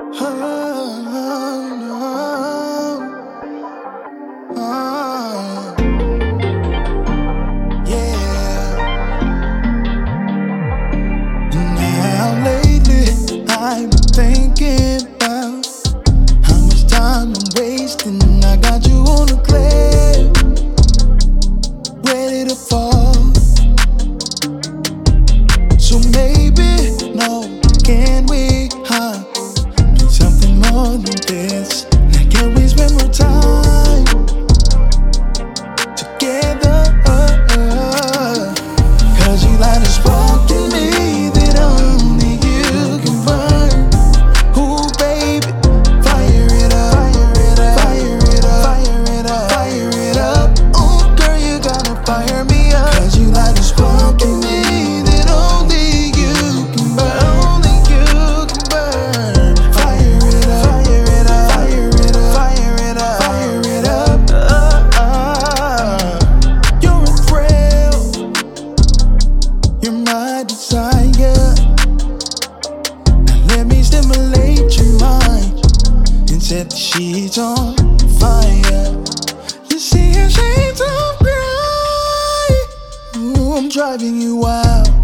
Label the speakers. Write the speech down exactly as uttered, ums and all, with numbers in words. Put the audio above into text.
Speaker 1: Oh, oh, yeah. Now lately I've been thinking about how much time I'm wasting. I got you on the cliff, ready to fall. So maybe, no, can we huh, do something more than this? Now can we spend more time together? Cause you light a spark in me that only you can burn. Ooh baby, fire it up, fire it up, fire it up, fire it up, fire it up. Ooh girl, you gotta fire me up. Cause you light a spark in me that only you can burn, only you can burn. Fire it up, fire it up, fire it up, fire it up, fire it up. Uh, uh. You're a thrill, you're my desire. Now let me stimulate your mind and set the sheets on fire. You see your shades of grey. Ooh, I'm driving you wild.